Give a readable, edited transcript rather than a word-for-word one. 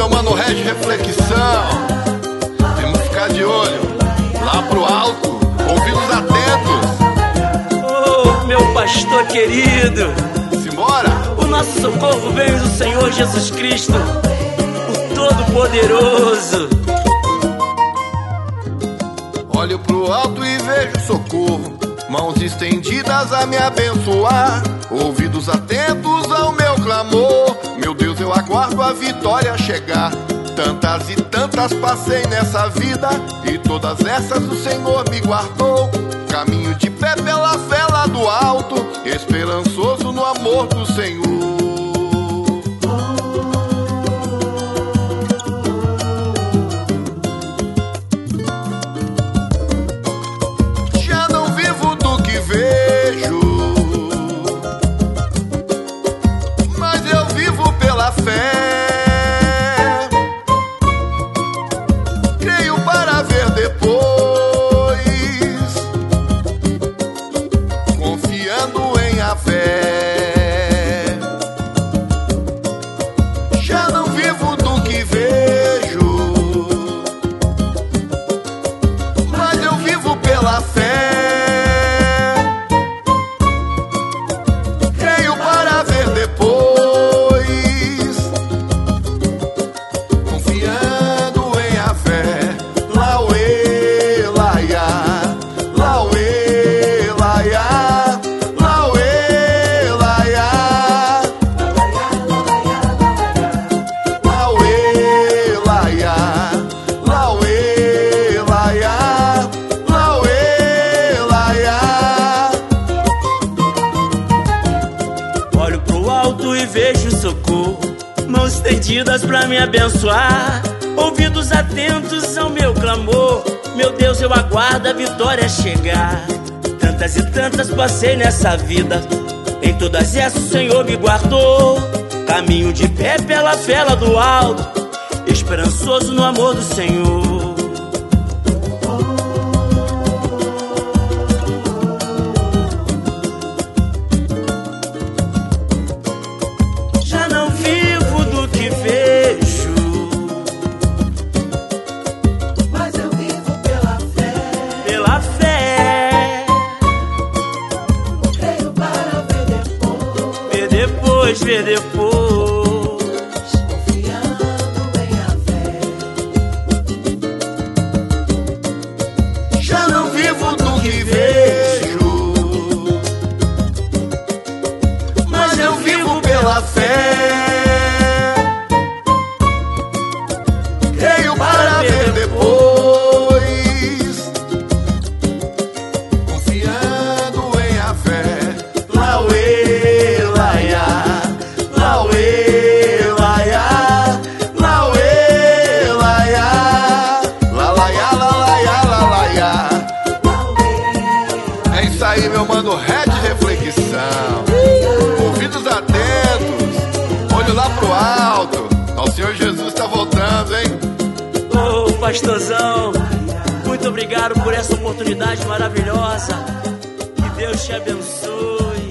meu mano Red Reflexão. Temos que ficar de olho lá pro alto, ouvidos atentos. Oh, meu pastor querido, simbora! O nosso socorro vem do Senhor Jesus Cristo, o Todo-Poderoso. Olho pro alto e vejo socorro, mãos estendidas a me abençoar, ouvidos atentos ao meu clamor. Meu Deus, eu aguardo a vitória chegar. Tantas e tantas passei nessa vida, e todas essas o Senhor me guardou. Caminho de pé pela fé lá do alto, esperançoso no amor do Senhor. Mãos estendidas pra me abençoar, ouvidos atentos ao meu clamor. Meu Deus, eu aguardo a vitória chegar. Tantas e tantas passei nessa vida, em todas essas o Senhor me guardou. Caminho de pé pela fé lá do alto, esperançoso no amor do Senhor. Ver depois, confiando em a fé. Já não vivo do que vejo, mas eu vivo pela fé. Creio para ver depois, confiando em a fé. Lauê, laiá. É isso aí, meu mano Red Reflexão. Ouvidos atentos, olho lá pro alto. O Senhor Jesus tá voltando, hein? Ô, pastorzão, muito obrigado por essa oportunidade maravilhosa. Que Deus te abençoe.